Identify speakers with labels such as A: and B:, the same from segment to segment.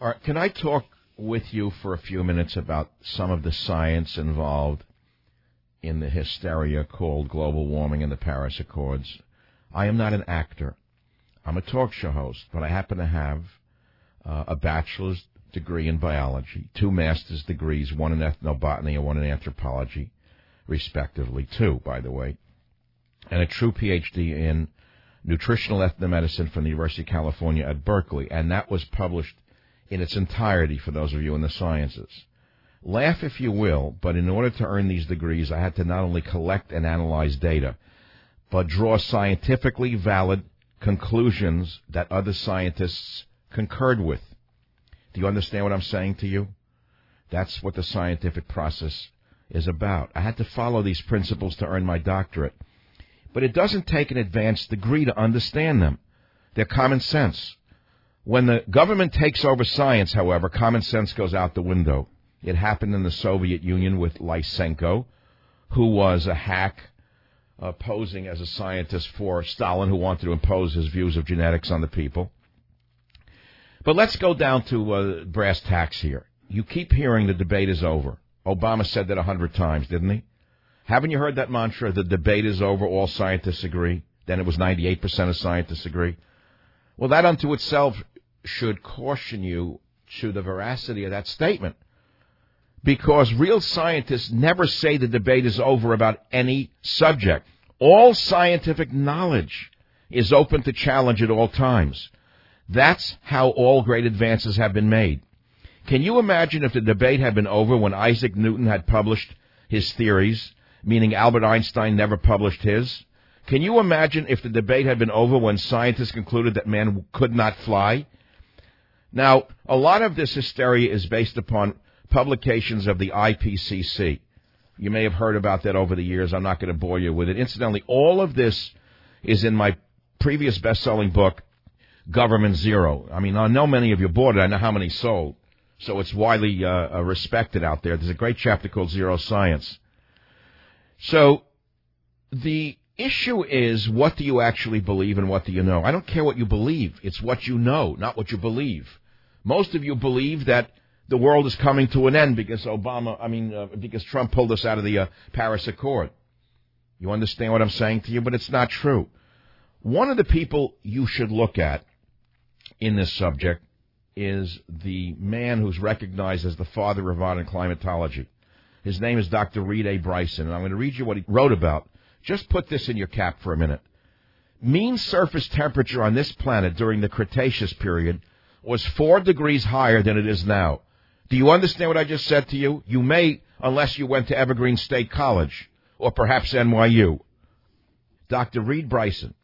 A: All right, can I talk with you for a few minutes about some of the science involved in the hysteria called global warming and the Paris Accords? I am not an actor. I'm a talk show host, but I happen to have a bachelor's degree in biology, 2 master's degrees, one in ethnobotany and one in anthropology, respectively, 2, by the way, and a true PhD in nutritional ethnomedicine from the University of California at Berkeley, and that was published in its entirety for those of you in the sciences. Laugh if you will, but in order to earn these degrees, I had to not only collect and analyze data, but draw scientifically valid conclusions that other scientists concurred with. Do you understand what I'm saying to you? That's what the scientific process is about. I had to follow these principles to earn my doctorate. But it doesn't take an advanced degree to understand them. They're common sense. When the government takes over science, however, common sense goes out the window. It happened in the Soviet Union with Lysenko, who was a hack posing as a scientist for Stalin, who wanted to impose his views of genetics on the people. But let's go down to brass tacks here. You keep hearing the debate is over. Obama said that 100 times, didn't he? Haven't you heard that mantra, the debate is over, all scientists agree? Then it was 98% of scientists agree. Well, that unto itself should caution you to the veracity of that statement. Because real scientists never say the debate is over about any subject. All scientific knowledge is open to challenge at all times. That's how all great advances have been made. Can you imagine if the debate had been over when Isaac Newton had published his theories, meaning Albert Einstein never published his? Can you imagine if the debate had been over when scientists concluded that man could not fly? Now, a lot of this hysteria is based upon publications of the IPCC. You may have heard about that over the years. I'm not going to bore you with it. Incidentally, all of this is in my previous best-selling book, Government Zero. I mean, I know many of you bought it. I know how many sold. So it's widely respected out there. There's a great chapter called Zero Science. So the issue is, what do you actually believe and what do you know? I don't care what you believe. It's what you know, not what you believe. Most of you believe that the world is coming to an end because because Trump pulled us out of the Paris Accord. You understand what I'm saying to you? But it's not true. One of the people you should look at in this subject is the man who's recognized as the father of modern climatology. His name is Dr. Reed A. Bryson, and I'm going to read you what he wrote about. Just put this in your cap for a minute. Mean surface temperature on this planet during the Cretaceous period was 4 degrees higher than it is now. Do you understand what I just said to you? You may, unless you went to Evergreen State College, or perhaps NYU. Dr. Reed Bryson,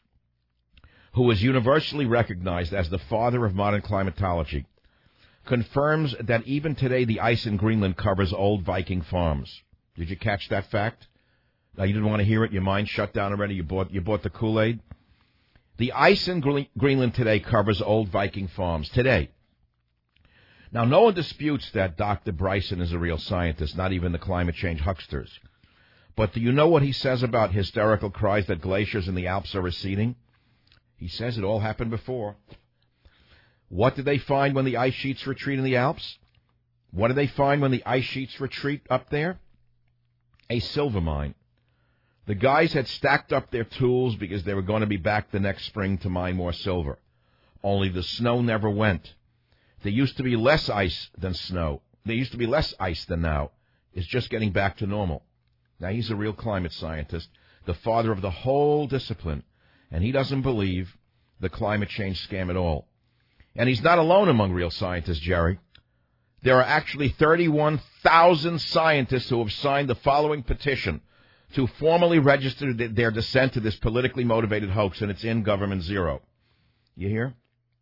A: who is universally recognized as the father of modern climatology, confirms that even today the ice in Greenland covers old Viking farms. Did you catch that fact? Now, you didn't want to hear it? Your mind shut down already? You bought the Kool-Aid? The ice in Greenland today covers old Viking farms. Today. Now, no one disputes that Dr. Bryson is a real scientist, not even the climate change hucksters. But do you know what he says about hysterical cries that glaciers in the Alps are receding? He says it all happened before. What did they find when the ice sheets retreat in the Alps? What did they find when the ice sheets retreat up there? A silver mine. The guys had stacked up their tools because they were going to be back the next spring to mine more silver. Only the snow never went. There used to be less ice than snow. There used to be less ice than now. It's just getting back to normal. Now, he's a real climate scientist, the father of the whole discipline, and he doesn't believe the climate change scam at all. And he's not alone among real scientists, Jerry. There are actually 31,000 scientists who have signed the following petition to formally register their dissent to this politically motivated hoax, and it's in Government Zero. You hear?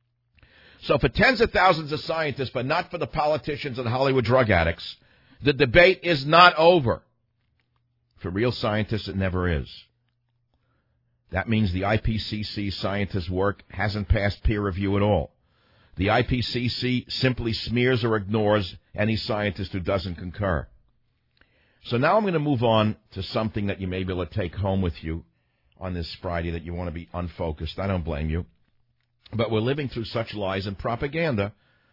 A: So for tens of thousands of scientists, but not for the politicians and Hollywood drug addicts, the debate is not over. For real scientists, it never is. That means the IPCC scientists' work hasn't passed peer review at all. The IPCC simply smears or ignores any scientist who doesn't concur. So now I'm going to move on to something that you may be able to take home with you on this Friday that you want to be unfocused. I don't blame you. But we're living through such lies and propaganda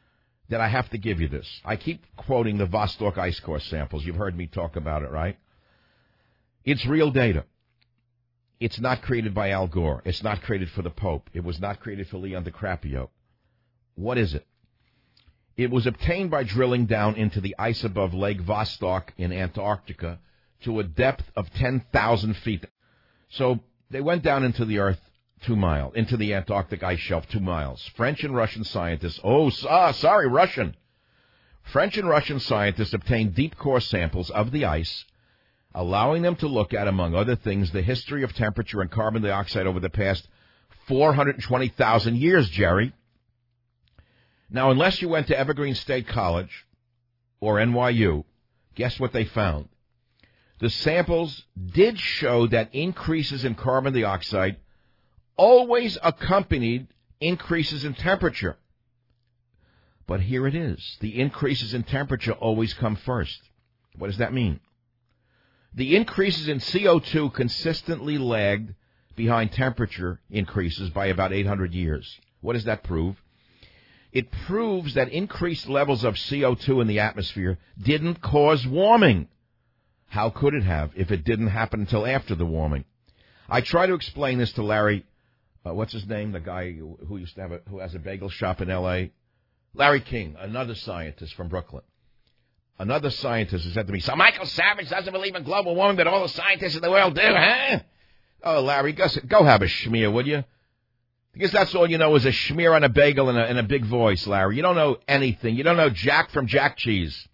A: that I have to give you this. I keep quoting the Vostok ice core samples. You've heard me talk about it, right? It's real data. It's not created by Al Gore. It's not created for the Pope. It was not created for Leon DiCaprio. What is it? It was obtained by drilling down into the ice above Lake Vostok in Antarctica to a depth of 10,000 feet. So they went down into the earth 2 miles, into the Antarctic ice shelf 2 miles. French and Russian scientists, Russian. French and Russian scientists obtained deep core samples of the ice, allowing them to look at, among other things, the history of temperature and carbon dioxide over the past 420,000 years, Jerry. Now, unless you went to Evergreen State College or NYU, guess what they found? The samples did show that increases in carbon dioxide always accompanied increases in temperature. But here it is. The increases in temperature always come first. What does that mean? The increases in CO2 consistently lagged behind temperature increases by about 800 years. What does that prove? It proves that increased levels of CO2 in the atmosphere didn't cause warming. How could it have if it didn't happen until after the warming? I try to explain this to Larry, what's his name, the guy who used to have who has a bagel shop in L.A.? Larry King, another scientist from Brooklyn. Another scientist who said to me, so Michael Savage doesn't believe in global warming, but all the scientists in the world do, huh? Oh, Larry, go have a schmear, would you? Because that's all you know is a schmear on a bagel and a big voice, Larry. You don't know anything. You don't know Jack from Jack Cheese.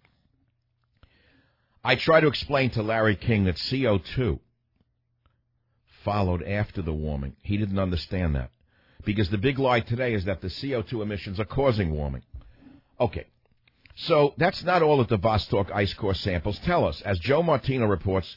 A: I try to explain to Larry King that CO2 followed after the warming. He didn't understand that. Because the big lie today is that the CO2 emissions are causing warming. Okay. So that's not all that the Vostok ice core samples tell us. As Joe Martino reports,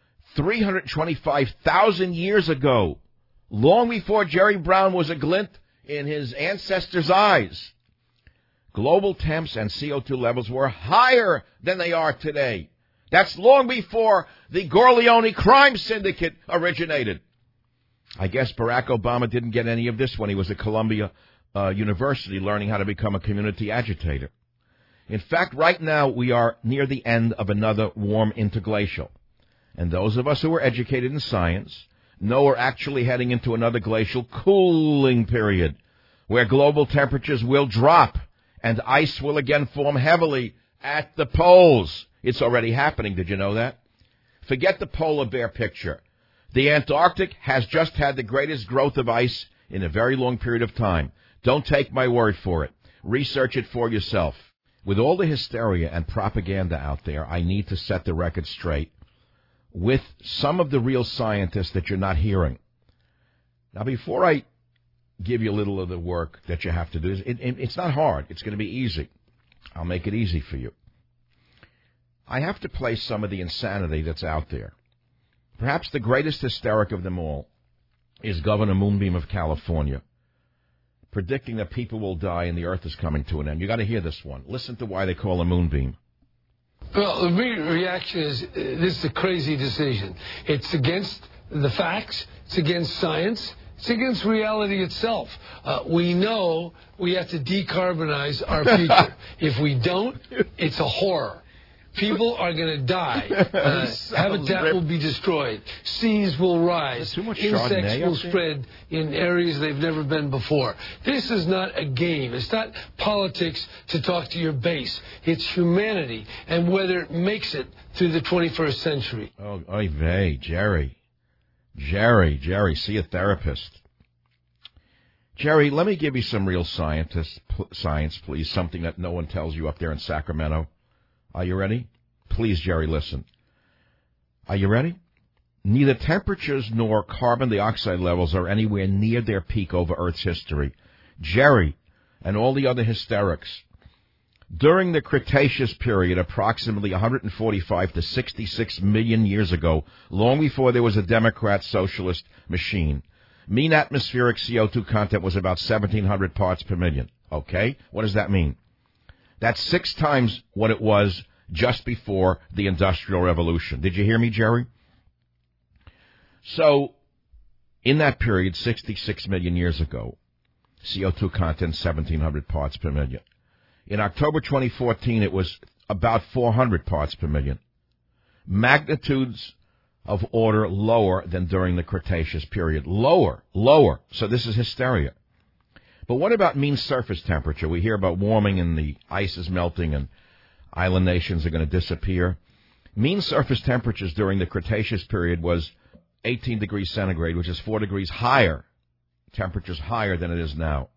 A: 325,000 years ago, long before Jerry Brown was a glint in his ancestors' eyes, global temps and CO2 levels were higher than they are today. That's long before the Corleone crime syndicate originated. I guess Barack Obama didn't get any of this when he was at Columbia University learning how to become a community agitator. In fact, right now we are near the end of another warm interglacial. And those of us who are educated in science know we're actually heading into another glacial cooling period where global temperatures will drop and ice will again form heavily at the poles. It's already happening. Did you know that? Forget the polar bear picture. The Antarctic has just had the greatest growth of ice in a very long period of time. Don't take my word for it. Research it for yourself. With all the hysteria and propaganda out there, I need to set the record straight with some of the real scientists that you're not hearing. Now, before I give you a little of the work that you have to do, it's not hard. It's going to be easy. I'll make it easy for you. I have to play some of the insanity that's out there. Perhaps the greatest hysteric of them all is Governor Moonbeam of California, predicting that people will die and the earth is coming to an end. You got to hear this one. Listen to why they call him Moonbeam.
B: Well, the immediate reaction is this is a crazy decision. It's against the facts. It's against science. It's against reality itself. We know we have to decarbonize our future. If we don't, it's a horror. People are going to die. Habitat will be destroyed. Seas will rise. Insects will spread in areas they've never been before. This is not a game. It's not politics to talk to your base. It's humanity and whether it makes it through the 21st century.
A: Oh, oy vey, Jerry, see a therapist. Jerry, let me give you some real science, please, something that no one tells you up there in Sacramento. Are you ready? Please, Jerry, listen. Are you ready? Neither temperatures nor carbon dioxide levels are anywhere near their peak over Earth's history. Jerry and all the other hysterics. During the Cretaceous period, approximately 145 to 66 million years ago, long before there was a Democrat socialist machine, mean atmospheric CO2 content was about 1,700 parts per million. Okay? What does that mean? That's 6 times what it was just before the Industrial Revolution. Did you hear me, Jerry? So, in that period, 66 million years ago, CO2 content 1,700 parts per million. In October 2014, it was about 400 parts per million. Magnitudes of order lower than during the Cretaceous period. Lower. So this is hysteria. But what about mean surface temperature? We hear about warming and the ice is melting and island nations are going to disappear. Mean surface temperatures during the Cretaceous period was 18 degrees centigrade, which is 4 degrees higher, temperatures higher than it is now.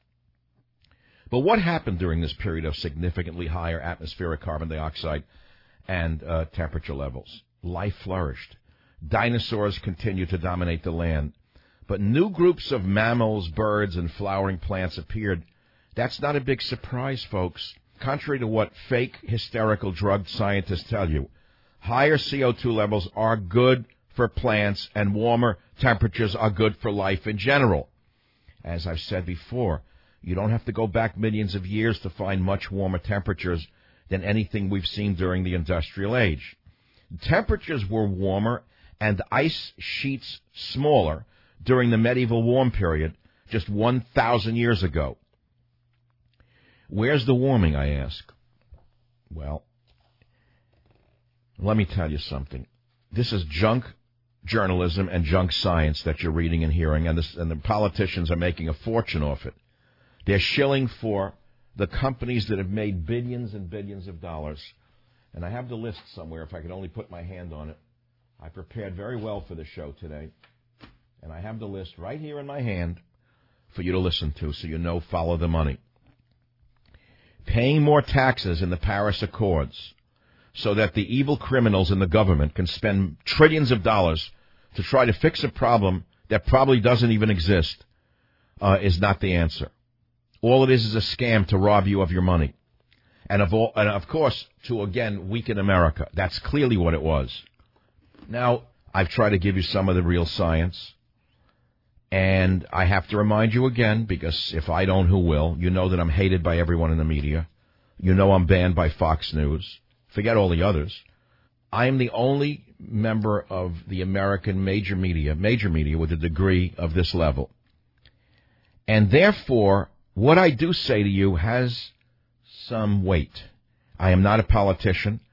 A: But what happened during this period of significantly higher atmospheric carbon dioxide and temperature levels? Life flourished. Dinosaurs continued to dominate the land. But new groups of mammals, birds, and flowering plants appeared. That's not a big surprise, folks. Contrary to what fake, hysterical drug scientists tell you, higher CO2 levels are good for plants, and warmer temperatures are good for life in general. As I've said before, you don't have to go back millions of years to find much warmer temperatures than anything we've seen during the industrial age. Temperatures were warmer and ice sheets smaller during the medieval warm period just 1,000 years ago. Where's the warming, I ask? Well, let me tell you something. This is junk journalism and junk science that you're reading and hearing, and the politicians are making a fortune off it. They're shilling for the companies that have made billions and billions of dollars. And I have the list somewhere, if I could only put my hand on it. I prepared very well for the show today. And I have the list right here in my hand for you to listen to, so you know, follow the money. Paying more taxes in the Paris Accords so that the evil criminals in the government can spend trillions of dollars to try to fix a problem that probably doesn't even exist is not the answer. All it is a scam to rob you of your money. And of course, to, again, weaken America. That's clearly what it was. Now, I've tried to give you some of the real science. And I have to remind you again, because if I don't, who will? You know that I'm hated by everyone in the media. You know I'm banned by Fox News. Forget all the others. I am the only member of the American major media with a degree of this level. And therefore, what I do say to you has some weight. I am not a politician.